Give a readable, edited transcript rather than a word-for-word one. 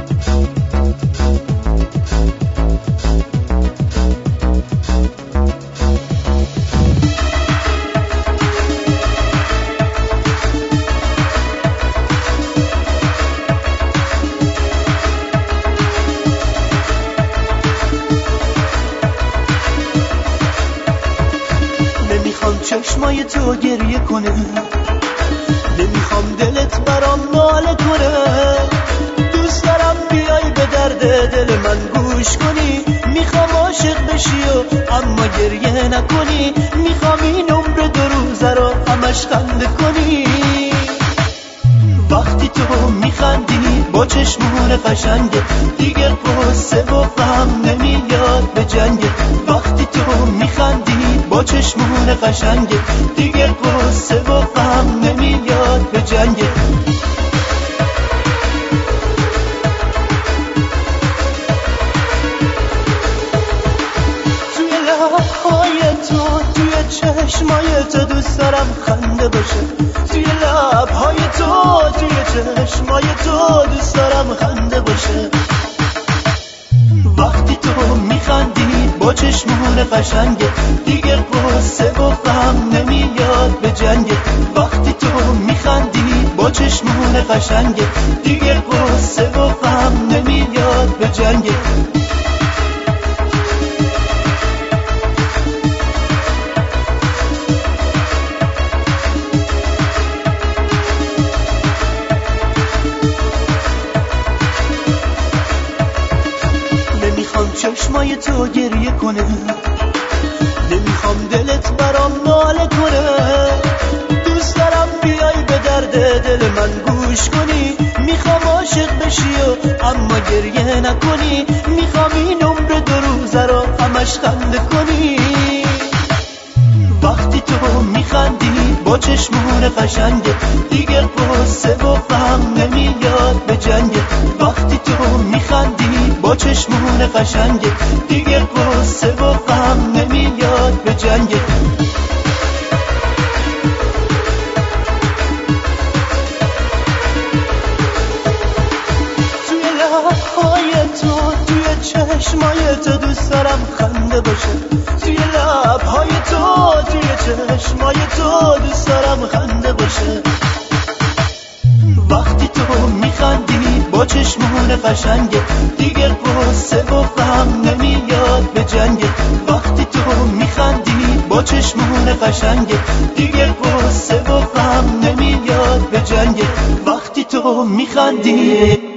چشمای تو گریه کنه، نمیخوام دلت برام ناله کنه. دوست دارم بیای به درد دل من گوش کنی، میخوام عاشق بشی و اما گریه نکنی. میخوام این عمر 2 روزه رو همش خنده کنی. وقتی تو میخندی با چشمون قشنگه، دیگه قصه و غم نمیاد به جنگه. وقتی تو میخندی با چشمون قشنگه، دیگه قصه و غم نمیاد به جنگه. توی لبهای تو، توی چشمای تو دوست دارم خنده باشه. توی لبهای تو، توی چشمای تو دوست دارم خنده باشه. وقتی تو میخندی با چشمون قشنگه، دیگه قصه و غم نمیاد به جنگه. وقتی تو میخندی با چشمون قشنگه، دیگه قصه و غم نمیاد به جنگه. چشمای تو گریه کنه، نمیخوام دلت برام ناله کنه. دوست دارم بیای به درد دل من گوش کنی، میخوام عاشق بشی و اما گریه نکنی. میخوام این عمر 2 روزه رو همش خنده کنی. وقتی تو میخندی با چشمون قشنگه، دیگه قصه و غم نمیاد به جنگه. وقتی تو میخندی با چشمون قشنگه، دیگه قصه و غم نمیاد به جنگه. توی لبهای تو، توی چشمای تو دوست دارم خنده باشه. توی لبهای تو، توی چشمای تو دوست دارم خنده باشه. وقتی تو میخندی با چشمون قشنگه، دیگه قصه و غم نمیاد به جنگه. وقتی تو میخندی با چشمون قشنگه، دیگه قصه و غم نمیاد به جنگه. وقتی تو میخندی